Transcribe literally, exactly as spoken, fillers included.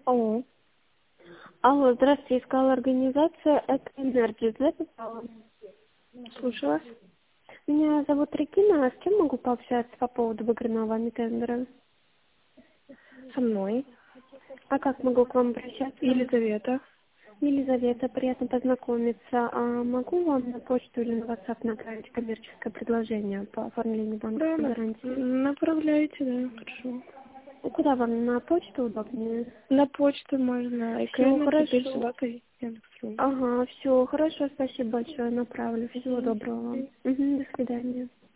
Алло. Алло, здравствуйте, искала организация «Экоэнергия». Записала. Слушаю вас. Меня зовут Регина, а с кем могу пообщаться по поводу выигранного вами тендера? Со мной. А как могу к вам обращаться? Елизавета. Елизавета, приятно познакомиться. А могу вам на почту или на WhatsApp направить коммерческое предложение по оформлению Да, банковской на- гарантии? направляйте, да, хорошо. Ну, куда вам, на почту удобнее? На почту можно. Все, ЭКН, теперь хорошо. собака Яндекс.ру. Ага, все, хорошо, спасибо большое, направлю. Всего Мгм. доброго вам. Мгм, до свидания.